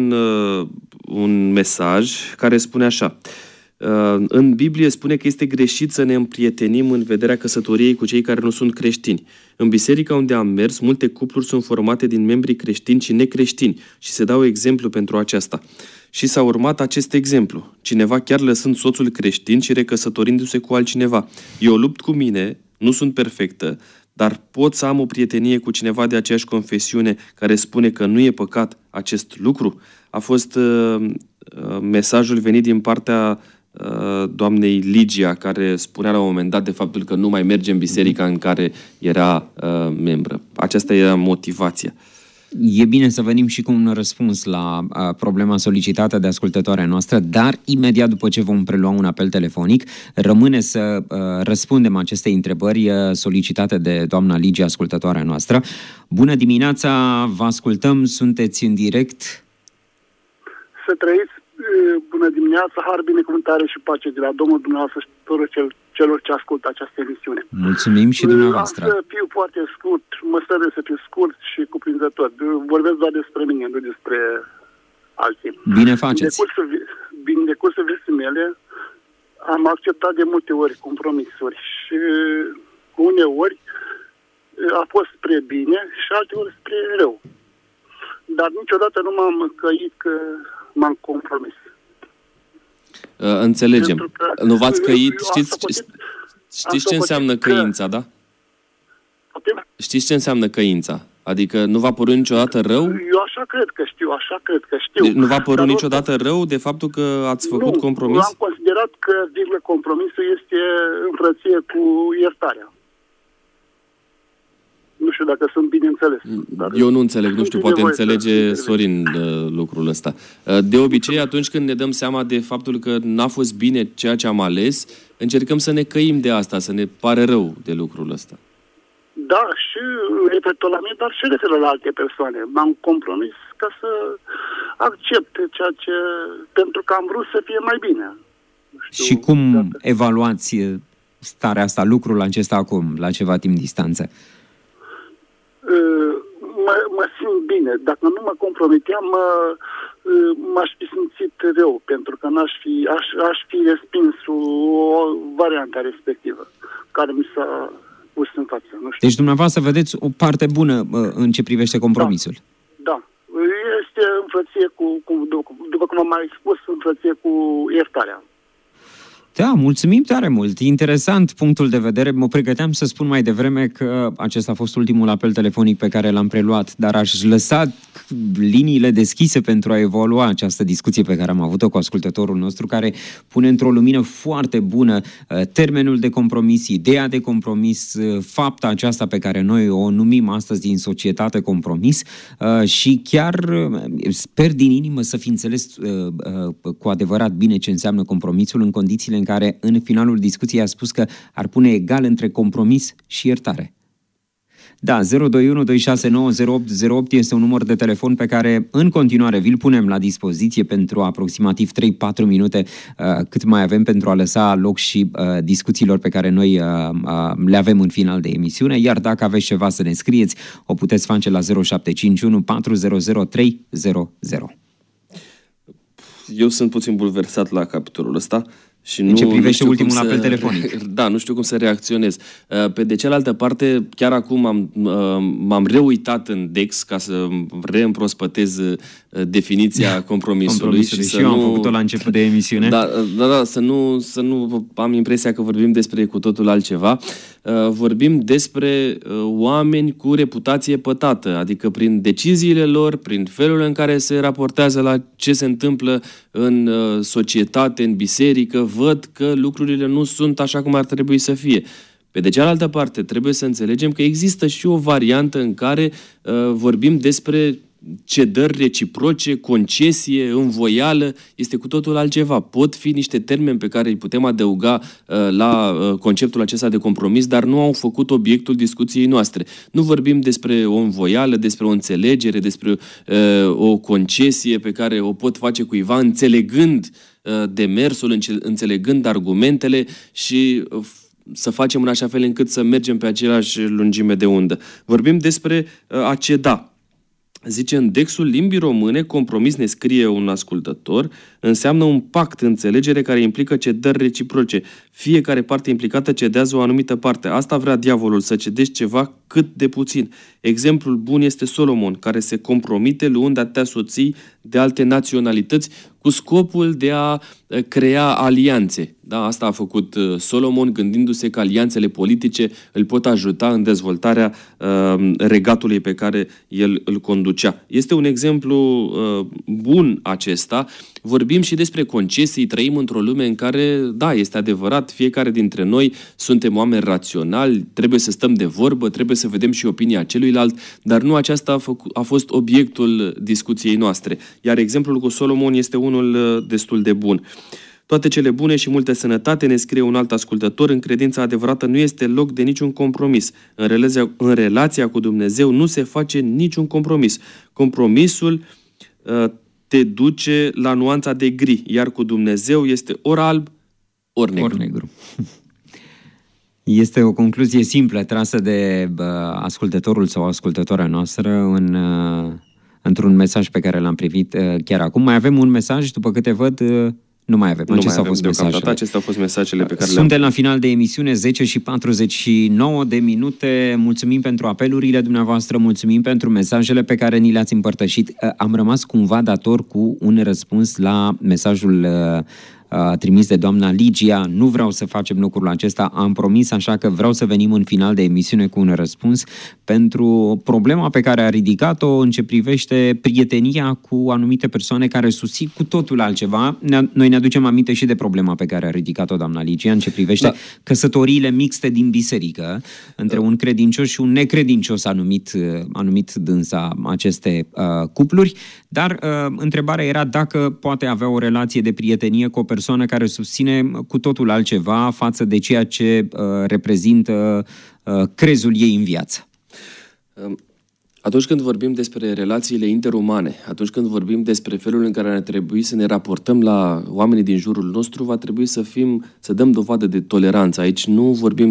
un mesaj care spune așa. În Biblie spune că este greșit să ne împrietenim în vederea căsătoriei cu cei care nu sunt creștini. În biserica unde am mers, multe cupluri sunt formate din membri creștini și necreștini și se dau exemplu pentru aceasta. Și s-a urmat acest exemplu. Cineva chiar lăsând soțul creștin și recăsătorindu-se cu altcineva. Eu lupt cu mine, nu sunt perfectă, dar pot să am o prietenie cu cineva de aceeași confesiune care spune că nu e păcat acest lucru? A fost mesajul venit din partea doamnei Ligia, care spunea la un moment dat de faptul că nu mai merge în biserica în care era membră. Aceasta era motivația. E bine să venim și cu un răspuns la problema solicitată de ascultătoarea noastră, dar imediat după ce vom prelua un apel telefonic, rămâne să răspundem acestei întrebări solicitate de doamna Ligia, ascultătoarea noastră. Bună dimineața, vă ascultăm, sunteți în direct. Să trăiți, bună dimineața, har, binecuvântare și pace de la Domnul dumneavoastră și tuturor celor ce ascultă această emisiune. Mulțumim și dumneavoastră. Am să fiu foarte scurt, mă străduiesc să fiu scurt și cuprinzător. Vorbesc doar despre mine, nu despre alții. Bine faceți. În decursul vieții mele am acceptat de multe ori compromisuri și uneori a fost spre bine și alteori spre rău. Dar niciodată nu m-am căit că m-am compromis. Înțelegem. Nu v-ați căit? Știți ce înseamnă căința, da? Știți ce înseamnă căința? Adică nu v-a părut niciodată rău? Eu așa cred că știu. Deci nu v-a părut niciodată rău de faptul că ați făcut compromis? Nu, am considerat că, compromisul este înfrăție cu iertarea. Nu știu dacă sunt bine înțeles. Eu nu înțeleg, nu știu, poate înțelege Sorin lucrul ăsta. De obicei, atunci când ne dăm seama de faptul că n-a fost bine ceea ce am ales, încercăm să ne căim de asta, să ne pare rău de lucrul ăsta. Da, și referitor la mine, dar și referitor la alte persoane. M-am compromis ca să accept ceea ce... pentru că am vrut să fie mai bine. Și cum evaluați starea asta, lucrul acesta acum, la ceva timp distanță? Mă simt bine. Dacă nu mă compromiteam, m-aș fi simțit rău, pentru că aș fi respins o variantă respectivă, care mi s-a pus în față. Nu știu. Deci dumneavoastră vedeți o parte bună în ce privește compromisul. Da. Este înfrăție după cum am mai spus, înfrăție cu iertarea. Da, mulțumim tare mult. Interesant punctul de vedere. Mă pregăteam să spun mai devreme că acesta a fost ultimul apel telefonic pe care l-am preluat, dar aș lăsa liniile deschise pentru a evalua această discuție pe care am avut-o cu ascultătorul nostru, care pune într-o lumină foarte bună termenul de compromis, ideea de compromis, fapta aceasta pe care noi o numim astăzi din societate compromis și chiar sper din inimă să fi înțeles cu adevărat bine ce înseamnă compromisul în condițiile în care în finalul discuției a spus că ar pune egal între compromis și iertare. Da, 021-269-0808 este un număr de telefon pe care în continuare vi-l punem la dispoziție pentru aproximativ 3-4 minute cât mai avem pentru a lăsa loc și discuțiilor pe care noi le avem în final de emisiune, iar dacă aveți ceva să ne scrieți, o puteți face la 0751 400 300. Eu sunt puțin bulversat la capitolul ăsta. Și în ce privește ultimul apel telefonic. Da, nu știu cum să reacționez. Pe de cealaltă parte, chiar acum m-am reuitat în Dex ca să reîmprospătez definiția compromisului. Și eu am făcut-o la început de emisiune. Da, să nu am impresia că vorbim despre cu totul altceva. Vorbim despre oameni cu reputație pătată, adică prin deciziile lor, prin felul în care se raportează la ce se întâmplă în societate, în biserică, văd că lucrurile nu sunt așa cum ar trebui să fie. Pe de cealaltă parte, trebuie să înțelegem că există și o variantă în care vorbim despre cedări reciproce, concesie, învoială, este cu totul altceva. Pot fi niște termeni pe care îi putem adăuga la conceptul acesta de compromis, dar nu au făcut obiectul discuției noastre. Nu vorbim despre o învoială, despre o înțelegere, despre o concesie pe care o pot face cuiva înțelegând demersul, înțelegând argumentele și să facem în așa fel încât să mergem pe aceeași lungime de undă. Vorbim despre a ceda. Zice, în Dexul limbii române, compromis, ne scrie un ascultător, înseamnă un pact, înțelegere care implică cedări reciproce. Fiecare parte implicată cedează o anumită parte. Asta vrea diavolul, să cedești ceva cât de puțin. Exemplul bun este Solomon, care se compromite luând atâtea soții de alte naționalități cu scopul de a crea alianțe. Da, asta a făcut Solomon, gândindu-se că alianțele politice îl pot ajuta în dezvoltarea regatului pe care el îl conducea. Este un exemplu bun acesta. Vorbim și despre concesii, trăim într-o lume în care, da, este adevărat, fiecare dintre noi suntem oameni raționali, trebuie să stăm de vorbă, trebuie să vedem și opinia celuilalt, dar nu aceasta a fost obiectul discuției noastre. Iar exemplul cu Solomon este unul destul de bun. Toate cele bune și multe sănătate, ne scrie un alt ascultător, în credința adevărată nu este loc de niciun compromis. În relația cu Dumnezeu nu se face niciun compromis. Compromisul te duce la nuanța de gri, iar cu Dumnezeu este ori alb, ori negru. Ori negru. Este o concluzie simplă trasă de ascultătorul sau ascultătoarea noastră într-un mesaj pe care l-am privit chiar acum. Mai avem un mesaj, după câte văd... Nu mai avem. Acestea au fost mesajele pe care Suntem la final de emisiune, 10:49 de minute. Mulțumim pentru apelurile dumneavoastră, mulțumim pentru mesajele pe care ni le-ați împărtășit. Am rămas cumva dator cu un răspuns la mesajul trimis de doamna Ligia. Nu vreau să facem lucrul acesta, am promis, așa că vreau să venim în final de emisiune cu un răspuns pentru problema pe care a ridicat-o în ce privește prietenia cu anumite persoane care susțin cu totul altceva. Noi ne aducem aminte și de problema pe care a ridicat-o doamna Ligia în ce privește căsătoriile mixte din biserică între un credincios și un necredincios anumit dânsa aceste cupluri, dar întrebarea era dacă poate avea o relație de prietenie cu o persoană care susține cu totul altceva față de ceea ce reprezintă crezul ei în viață. Atunci când vorbim despre relațiile interumane, atunci când vorbim despre felul în care ar trebui să ne raportăm la oamenii din jurul nostru, va trebui să dăm dovadă de toleranță. Aici nu vorbim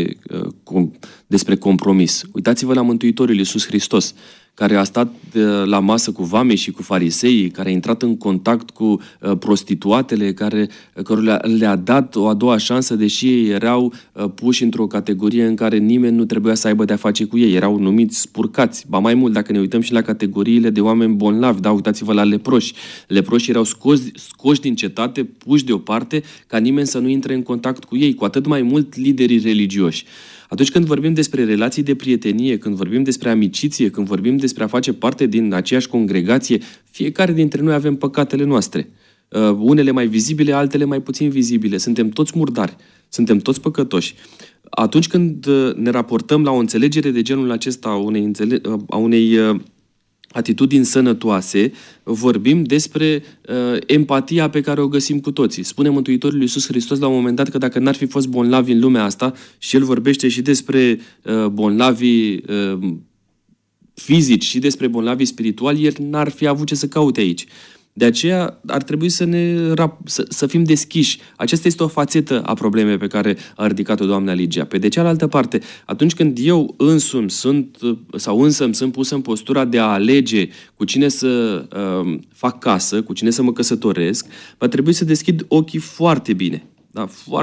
despre compromis. Uitați-vă la Mântuitorul Iisus Hristos, care a stat la masă cu vamei și cu fariseii, care a intrat în contact cu prostituatele, care le-a dat o a doua șansă, deși ei erau puși într-o categorie în care nimeni nu trebuia să aibă de-a face cu ei. Erau numiți spurcați. Ba mai mult, dacă ne uităm și la categoriile de oameni bolnavi, da, uitați-vă la leproși. Leproșii erau scoși din cetate, puși deoparte, ca nimeni să nu intre în contact cu ei, cu atât mai mult liderii religioși. Atunci când vorbim despre relații de prietenie, când vorbim despre amiciție, când vorbim despre a face parte din aceeași congregație, fiecare dintre noi avem păcatele noastre. Unele mai vizibile, altele mai puțin vizibile. Suntem toți murdari, suntem toți păcătoși. Atunci când ne raportăm la o înțelegere de genul acesta, a unei atitudini sănătoase, vorbim despre empatia pe care o găsim cu toții. Spune Mântuitorul Iisus Hristos la un moment dat că dacă n-ar fi fost bolnavi în lumea asta, și El vorbește și despre bolnavii fizici și despre bolnavii spirituali, El n-ar fi avut ce să caute aici. De aceea ar trebui să fim deschiși. Aceasta este o fațetă a problemei pe care a ridicat-o doamna Ligia. Pe de cealaltă parte, atunci când eu însumi sunt pus în postura de a alege cu cine să fac casă, cu cine să mă căsătoresc, va trebui să deschid ochii foarte bine. Da,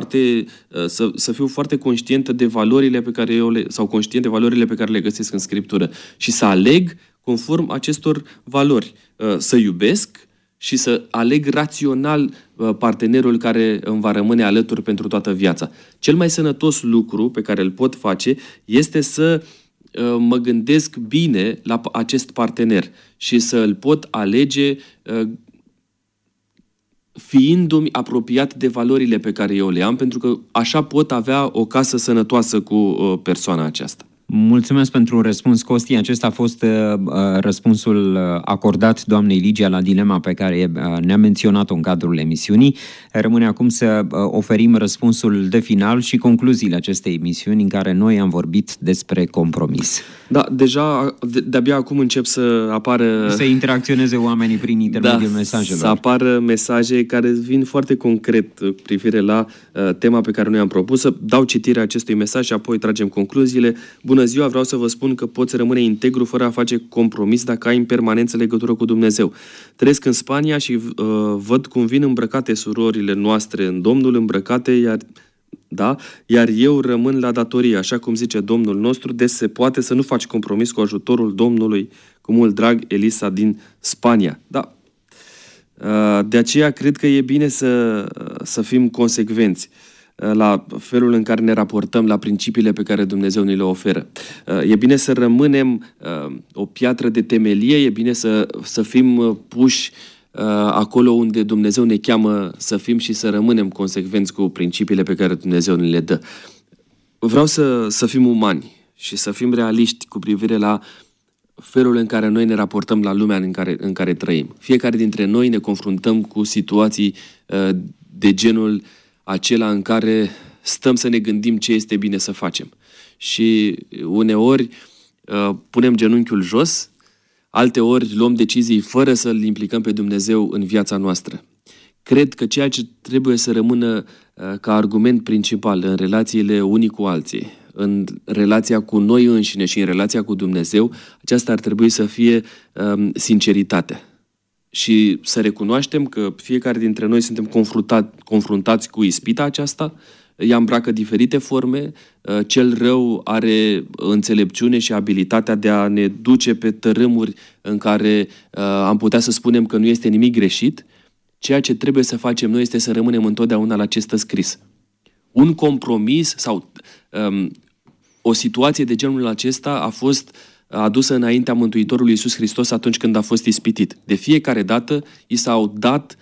să fiu foarte conștientă de valorile pe care conștient de valorile pe care le găsesc în Scriptură și să aleg conform acestor valori. Să iubesc și să aleg rațional partenerul care îmi va rămâne alături pentru toată viața. Cel mai sănătos lucru pe care îl pot face este să mă gândesc bine la acest partener și să îl pot alege fiindu-mi apropiat de valorile pe care eu le am, pentru că așa pot avea o casă sănătoasă cu persoana aceasta. Mulțumesc pentru răspuns, Costi. Acesta a fost răspunsul acordat doamnei Ligia la dilema pe care ne-a menționat-o în cadrul emisiunii. Rămâne acum să oferim răspunsul de final și concluziile acestei emisiuni în care noi am vorbit despre compromis. Da, deja, de-abia acum încep să apară... Să interacționeze oamenii prin intermediul mesajelor. Să apară mesaje care vin foarte concret cu privire la tema pe care noi am propus. Să dau citirea acestui mesaj și apoi tragem concluziile. Bună ziua, vreau să vă spun că poți rămâne integru fără a face compromis dacă ai în permanență legătură cu Dumnezeu. Trăiesc în Spania și văd cum vin îmbrăcate surorile noastre în Domnul, îmbrăcate, iar eu rămân la datorie, așa cum zice Domnul nostru, deci se poate să nu faci compromis cu ajutorul Domnului, cu mult drag, Elisa din Spania. Da. De aceea cred că e bine să fim consecvenți la felul în care ne raportăm la principiile pe care Dumnezeu ni le oferă. E bine să rămânem o piatră de temelie, e bine să fim puși acolo unde Dumnezeu ne cheamă să fim și să rămânem consecvenți cu principiile pe care Dumnezeu ni le dă. Vreau să fim umani și să fim realiști cu privire la felul în care noi ne raportăm la lumea în care trăim. Fiecare dintre noi ne confruntăm cu situații de genul acela în care stăm să ne gândim ce este bine să facem. Și uneori punem genunchiul jos, alteori luăm decizii fără să-L implicăm pe Dumnezeu în viața noastră. Cred că ceea ce trebuie să rămână ca argument principal în relațiile unii cu alții, în relația cu noi înșine și în relația cu Dumnezeu, aceasta ar trebui să fie sinceritatea. Și să recunoaștem că fiecare dintre noi suntem confruntați cu ispita aceasta, ea îmbracă diferite forme, cel rău are înțelepciune și abilitatea de a ne duce pe tărâmuri în care am putea să spunem că nu este nimic greșit. Ceea ce trebuie să facem noi este să rămânem întotdeauna la ce stă scris. Un compromis sau o situație de genul acesta a fost adusă înaintea Mântuitorului Iisus Hristos atunci când a fost ispitit. De fiecare dată i s-au dat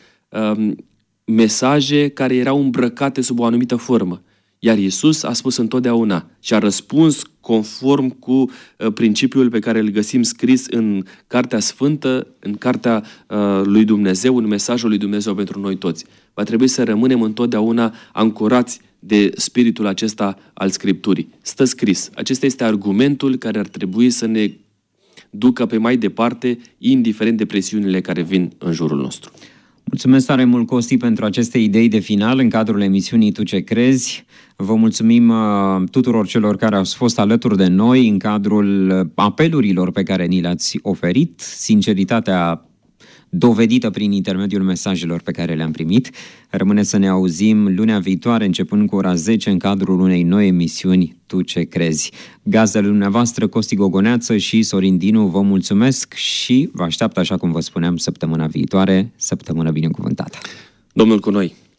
mesaje care erau îmbrăcate sub o anumită formă. Iar Iisus a spus întotdeauna și a răspuns conform cu principiul pe care îl găsim scris în Cartea Sfântă, în Cartea lui Dumnezeu, în mesajul lui Dumnezeu pentru noi toți. Va trebui să rămânem întotdeauna ancorați de spiritul acesta al Scripturii. Stă scris. Acesta este argumentul care ar trebui să ne ducă pe mai departe, indiferent de presiunile care vin în jurul nostru. Mulțumesc tare mult, Costi, pentru aceste idei de final în cadrul emisiunii Tu ce crezi. Vă mulțumim tuturor celor care au fost alături de noi în cadrul apelurilor pe care ni le-ați oferit, sinceritatea dovedită prin intermediul mesajelor pe care le-am primit. Rămâne să ne auzim lunea viitoare, începând cu ora 10, în cadrul unei noi emisiuni Tu ce crezi. Gazdele dumneavoastră, Costi Gogoneață și Sorin Dinu, vă mulțumesc și vă așteaptă, așa cum vă spuneam, săptămâna viitoare, săptămână binecuvântată. Domnul cu noi!